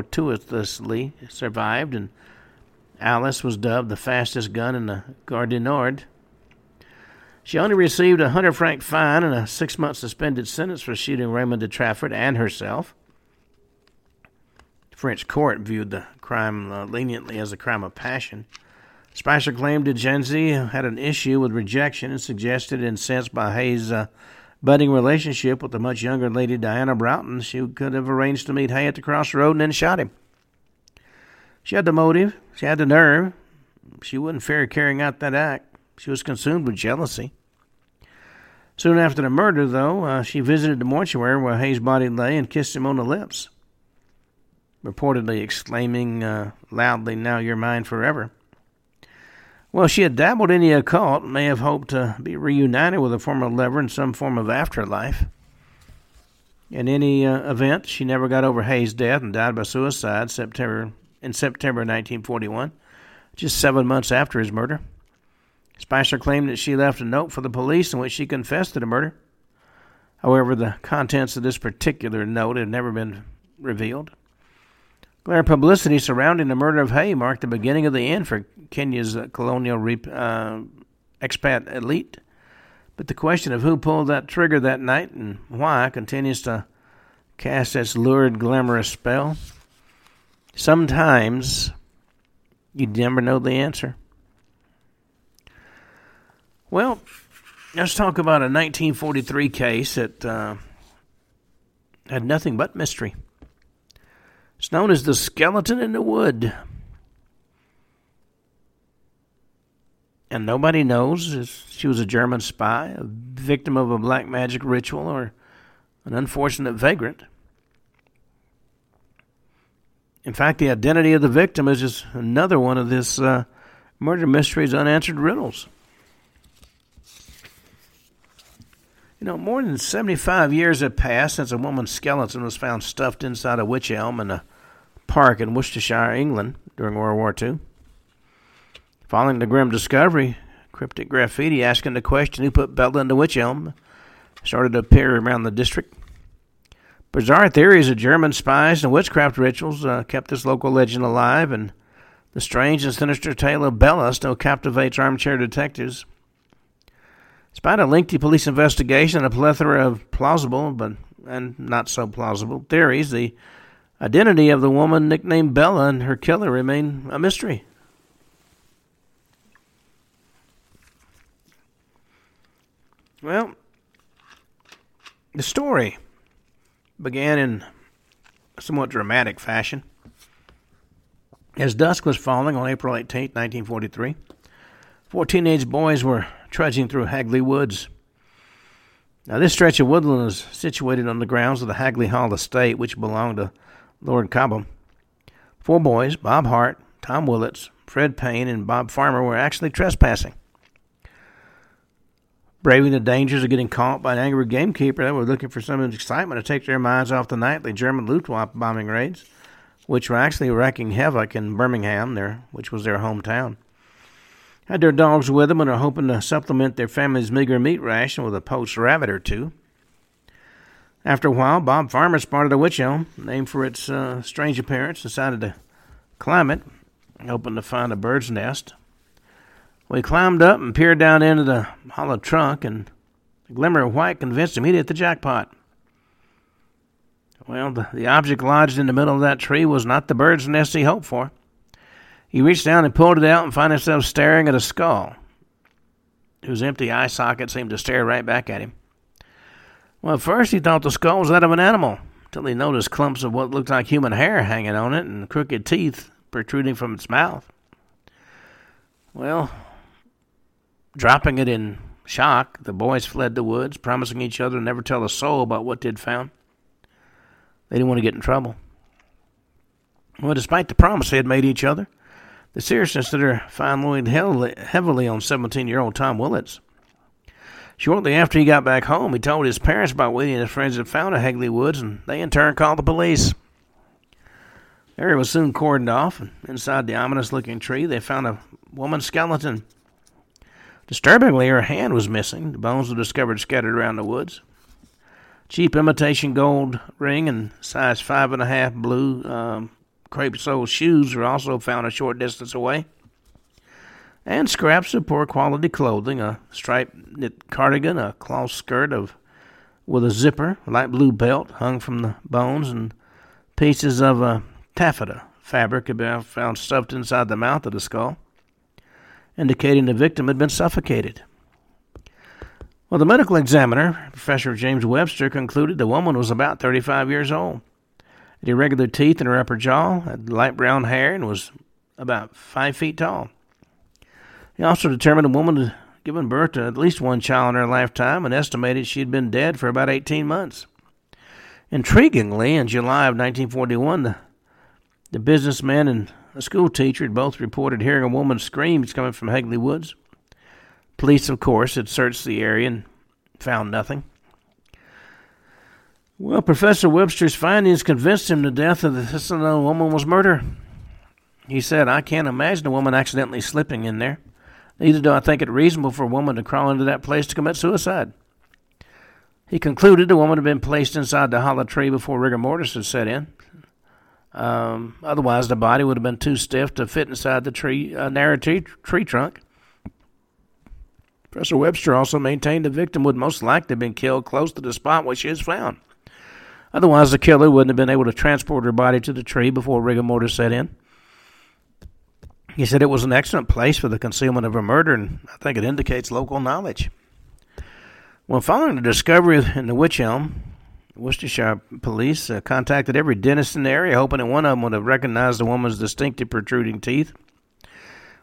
survived, and Alice was dubbed the fastest gun in the Gare du Nord. She only received a 100-franc fine and a 6-month suspended sentence for shooting Raymond de Trafford and herself. The French court viewed the crime leniently as a crime of passion. Spicer claimed that Janzi had an issue with rejection and suggested, incensed by Hay's budding relationship with the much younger Lady Diana Broughton, she could have arranged to meet Hay at the crossroad and then shot him. She had the motive. She had the nerve. She wouldn't fear carrying out that act. She was consumed with jealousy. Soon after the murder, though, she visited the mortuary where Hay's body lay and kissed him on the lips, reportedly exclaiming loudly, "Now you're mine forever." Well, she had dabbled in the occult and may have hoped to be reunited with a former lover in some form of afterlife. In any event, she never got over Hay's death and died by suicide in September 1941, just 7 months after his murder. Spicer claimed that she left a note for the police in which she confessed to the murder. However, the contents of this particular note had never been revealed. Glare publicity surrounding the murder of Hay marked the beginning of the end for Kenya's colonial expat elite. But the question of who pulled that trigger that night and why continues to cast its lurid, glamorous spell. Sometimes you never know the answer. Well, let's talk about a 1943 case that had nothing but mystery. It's known as the Skeleton in the Wood. and nobody knows if she was a German spy, a victim of a black magic ritual, or an unfortunate vagrant. In fact, the identity of the victim is just another one of this murder mystery's unanswered riddles. More than 75 years have passed since a woman's skeleton was found stuffed inside a wych elm in a park in Worcestershire, England, during World War II. Following the grim discovery, cryptic graffiti asking the question who put Bella in the wych elm started to appear around the district. Bizarre theories of German spies and witchcraft rituals kept this local legend alive, and the strange and sinister tale of Bella still captivates armchair detectives. Despite a lengthy police investigation and a plethora of plausible and not so plausible theories, the identity of the woman nicknamed Bella and her killer remain a mystery. Well, the story began in a somewhat dramatic fashion. As dusk was falling on April 18, 1943, 4 teenage boys were trudging through Hagley Woods. Now, this stretch of woodland is situated on the grounds of the Hagley Hall estate, which belonged to Lord Cobham. 4 boys, Bob Hart, Tom Willits, Fred Payne, and Bob Farmer, were actually trespassing. Braving the dangers of getting caught by an angry gamekeeper, they were looking for some excitement to take their minds off the nightly German Luftwaffe bombing raids, which were actually wreaking havoc in Birmingham, which was their hometown. Had their dogs with them and are hoping to supplement their family's meager meat ration with a poached rabbit or 2. After a while, Bob Farmer spotted a wych elm, named for its strange appearance, decided to climb it, hoping to find a bird's nest. Well, he climbed up and peered down into the hollow trunk, and the glimmer of white convinced him he'd hit the jackpot. Well, the object lodged in the middle of that tree was not the bird's nest he hoped for. He reached down and pulled it out and found himself staring at a skull, whose empty eye socket seemed to stare right back at him. Well, at first he thought the skull was that of an animal, until he noticed clumps of what looked like human hair hanging on it and crooked teeth protruding from its mouth. Well, dropping it in shock, the boys fled the woods, promising each other to never tell a soul about what they'd found. They didn't want to get in trouble. Well, despite the promise they had made each other, the seriousness of their find weighed heavily on 17-year-old Tom Willits. Shortly after he got back home, he told his parents about what he and his friends had found at Hagley Woods, and they in turn called the police. The area was soon cordoned off, and inside the ominous-looking tree, they found a woman's skeleton. Disturbingly, her hand was missing. The bones were discovered scattered around the woods. Cheap imitation gold ring and size 5.5 blue crepe-soled shoes were also found a short distance away. And scraps of poor quality clothing, a striped knit cardigan, a cloth skirt with a zipper, a light blue belt hung from the bones, and pieces of taffeta fabric had been found stuffed inside the mouth of the skull, indicating the victim had been suffocated. Well, the medical examiner, Professor James Webster, concluded the woman was about 35 years old, had irregular teeth in her upper jaw, had light brown hair, and was about 5 feet tall. He also determined the woman had given birth to at least one child in her lifetime and estimated she had been dead for about 18 months. Intriguingly, in July of 1941, the businessman and a school teacher had both reported hearing a woman's screams coming from Hagley Woods. Police, of course, had searched the area and found nothing. Well, Professor Webster's findings convinced him the death of this unknown woman was murder. He said, "I can't imagine a woman accidentally slipping in there. Neither do I think it reasonable for a woman to crawl into that place to commit suicide." He concluded the woman had been placed inside the hollow tree before rigor mortis had set in. Otherwise, the body would have been too stiff to fit inside the narrow tree trunk. Professor Webster also maintained the victim would most likely have been killed close to the spot where she was found. Otherwise, the killer wouldn't have been able to transport her body to the tree before rigor mortis set in. He said it was an excellent place for the concealment of a murder, and I think it indicates local knowledge. Well, following the discovery in the wych elm, Worcestershire police contacted every dentist in the area, hoping that one of them would have recognized the woman's distinctive protruding teeth.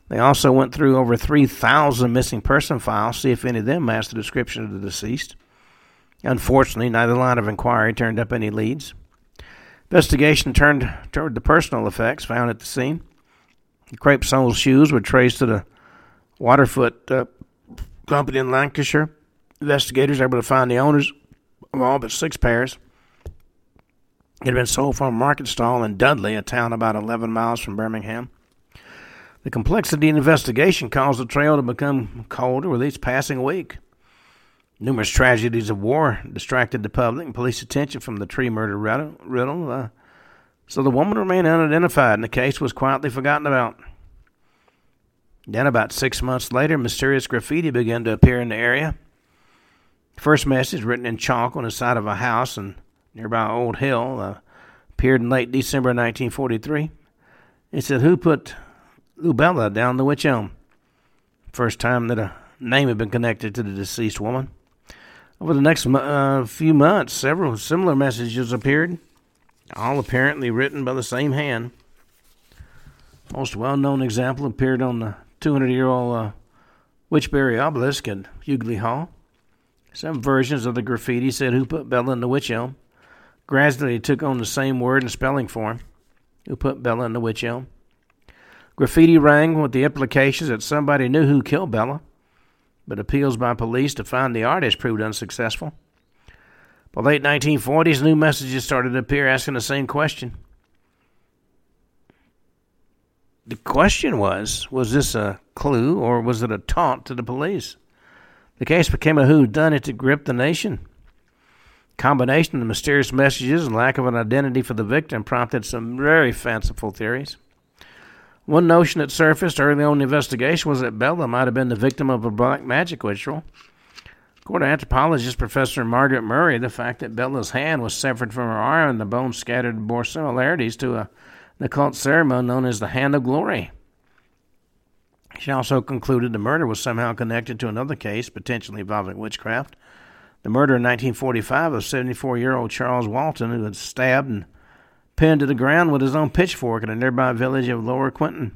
They also went through over 3,000 missing person files to see if any of them matched the description of the deceased. Unfortunately, neither line of inquiry turned up any leads. Investigation turned toward the personal effects found at the scene. The crepe-soled shoes were traced to the Waterfoot company in Lancashire. Investigators were able to find the owners of all but 6 pairs. It had been sold from a market stall in Dudley, a town about 11 miles from Birmingham. The complexity of the investigation caused the trail to become colder with each passing week. Numerous tragedies of war distracted the public and police attention from the tree murder riddle, so the woman remained unidentified and the case was quietly forgotten about. Then, about 6 months later, mysterious graffiti began to appear in the area. The first message, written in chalk on the side of a house in nearby Old Hill, appeared in late December 1943. It said, "Who put Lubella down the wych elm?" First time that a name had been connected to the deceased woman. Over the next few months, several similar messages appeared, all apparently written by the same hand. Most well-known example appeared on the 200-year-old Wychbury obelisk at Hughley Hall. Some versions of the graffiti said, "Who put Bella in the wych elm?" Gradually it took on the same word and spelling form. Who put Bella in the wych elm? Graffiti rang with the implications that somebody knew who killed Bella, but appeals by police to find the artist proved unsuccessful. By the late 1940s, new messages started to appear asking the same question. The question was this a clue or was it a taunt to the police? The case became a whodunit that gripped the nation. Combination of the mysterious messages and lack of an identity for the victim prompted some very fanciful theories. One notion that surfaced early on in the investigation was that Bella might have been the victim of a black magic ritual. According to anthropologist Professor Margaret Murray, the fact that Bella's hand was severed from her arm and the bones scattered bore similarities to an occult ceremony known as the Hand of Glory. She also concluded the murder was somehow connected to another case, potentially involving witchcraft. The murder in 1945 of 74-year-old Charles Walton, who had stabbed and pinned to the ground with his own pitchfork in a nearby village of Lower Quinton.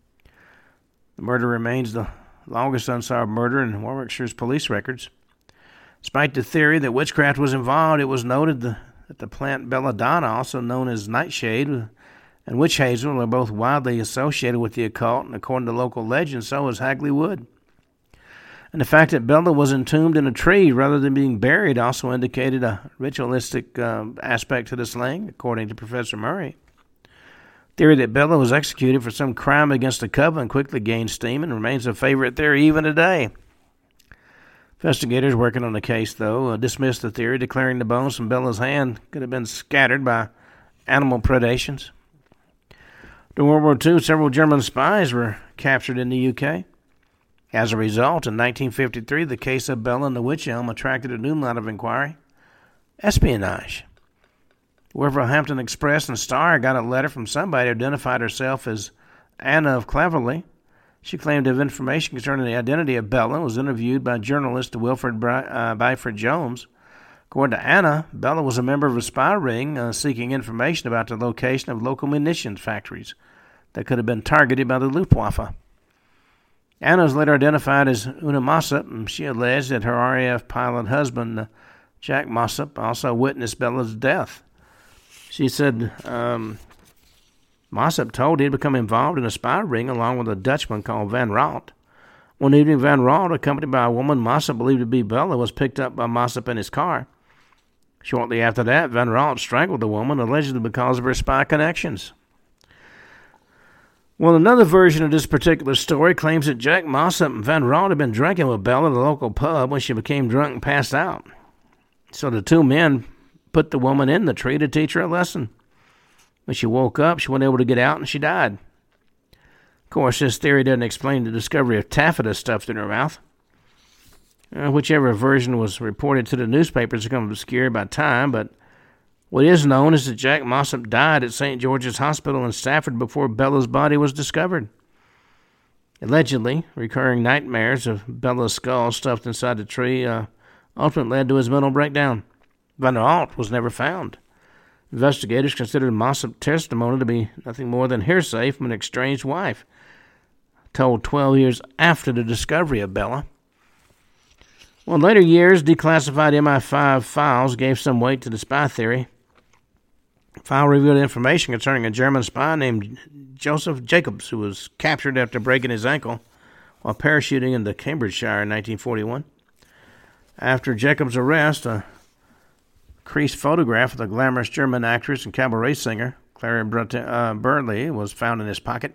The murder remains the longest unsolved murder in Warwickshire's police records. Despite the theory that witchcraft was involved, it was noted that the plant belladonna, also known as nightshade, and witch hazel are both widely associated with the occult, and according to local legend, so is Hagley Wood. And the fact that Bella was entombed in a tree rather than being buried also indicated a ritualistic aspect to the slaying, according to Professor Murray. Theory that Bella was executed for some crime against the coven quickly gained steam and remains a favorite theory even today. Investigators working on the case, though, dismissed the theory, declaring the bones from Bella's hand could have been scattered by animal predations. During World War II, several German spies were captured in the UK. As a result, in 1953, the case of Bella and the wych elm attracted a new line of inquiry: espionage. The Wolverhampton Express and Star got a letter from somebody who identified herself as Anna of Cleverley. She claimed to have information concerning the identity of Bella and was interviewed by journalist Wilfred Byford Jones. According to Anna, Bella was a member of a spy ring seeking information about the location of local munitions factories that could have been targeted by the Luftwaffe. Anna was later identified as Una Mossop, and she alleged that her RAF pilot husband, Jack Mossop, also witnessed Bella's death. She said Mossop told he'd become involved in a spy ring along with a Dutchman called Van Raalte. One evening, Van Raalte, accompanied by a woman Mossop believed to be Bella, was picked up by Mossop in his car. Shortly after that, Van Raalte strangled the woman, allegedly because of her spy connections. Well, another version of this particular story claims that Jack Mossop and Van Raalte had been drinking with Bella at a local pub when she became drunk and passed out. So the two men put the woman in the tree to teach her a lesson. When she woke up, she wasn't able to get out and she died. Of course, this theory doesn't explain the discovery of taffeta stuffed in her mouth. Whichever version was reported to the newspapers has become obscured by time, but what is known is that Jack Mossop died at St. George's Hospital in Stafford before Bella's body was discovered. Allegedly, recurring nightmares of Bella's skull stuffed inside the tree ultimately led to his mental breakdown. Van Raalte was never found. Investigators considered Mossop's testimony to be nothing more than hearsay from an estranged wife. told 12 years after the discovery of Bella. Well, in later years, declassified MI5 files gave some weight to the spy theory. The file revealed information concerning a German spy named Joseph Jacobs, who was captured after breaking his ankle while parachuting into Cambridgeshire in 1941. After Jacobs' arrest, a creased photograph of the glamorous German actress and cabaret singer Clara Burley was found in his pocket.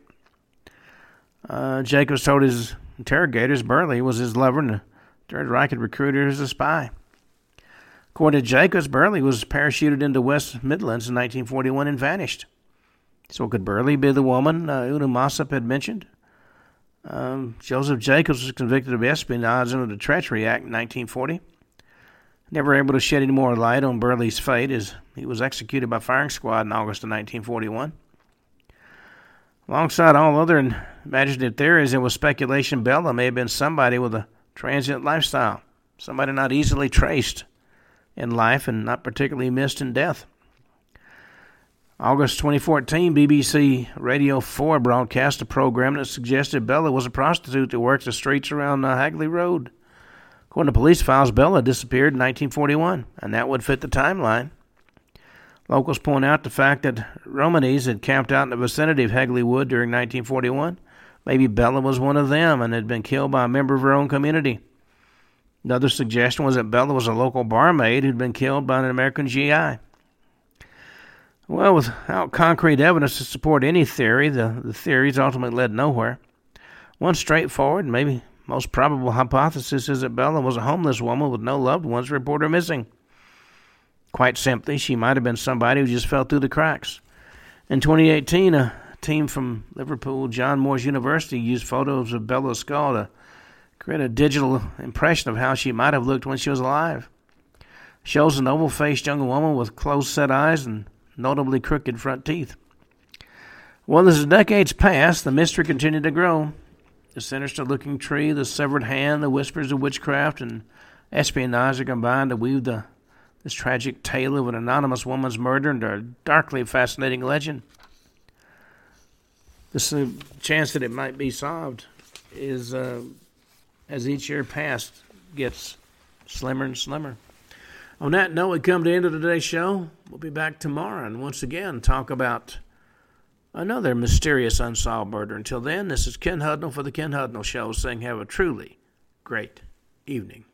Jacobs told his interrogators Burley was his lover and the Third Reich had recruited her as a spy. According to Jacobs, Burley was parachuted into West Midlands in 1941 and vanished. So could Burley be the woman Una Mossop had mentioned? Joseph Jacobs was convicted of espionage under the Treachery Act in 1940. Never able to shed any more light on Burley's fate as he was executed by firing squad in August of 1941. Alongside all other imaginative theories, there was speculation Bella may have been somebody with a transient lifestyle, somebody not easily traced in life and not particularly missed in death. August 2014, BBC Radio 4 broadcast a program that suggested Bella was a prostitute that worked the streets around Hagley Road. According to police files, Bella disappeared in 1941, and that would fit the timeline. Locals point out the fact that Romanis had camped out in the vicinity of Hagley Wood during 1941. Maybe Bella was one of them and had been killed by a member of her own community. Another suggestion was that Bella was a local barmaid who'd been killed by an American GI. Well, without concrete evidence to support any theory, the theories ultimately led nowhere. One straightforward, maybe most probable hypothesis is that Bella was a homeless woman with no loved ones to report her missing. Quite simply, she might have been somebody who just fell through the cracks. In 2018, a team from Liverpool John Moores University used photos of Bella's skull to create a digital impression of how she might have looked when she was alive. Shows an oval-faced young woman with closed-set eyes and notably crooked front teeth. Well, as the decades passed, the mystery continued to grow. The sinister-looking tree, the severed hand, the whispers of witchcraft and espionage are combined to weave this tragic tale of an anonymous woman's murder into a darkly fascinating legend. The chance that it might be solved is, as each year passed, gets slimmer and slimmer. On that note, we come to the end of today's show. We'll be back tomorrow and once again talk about another mysterious unsolved murder. Until then, this is Ken Hudnall for the Ken Hudnall Show saying have a truly great evening.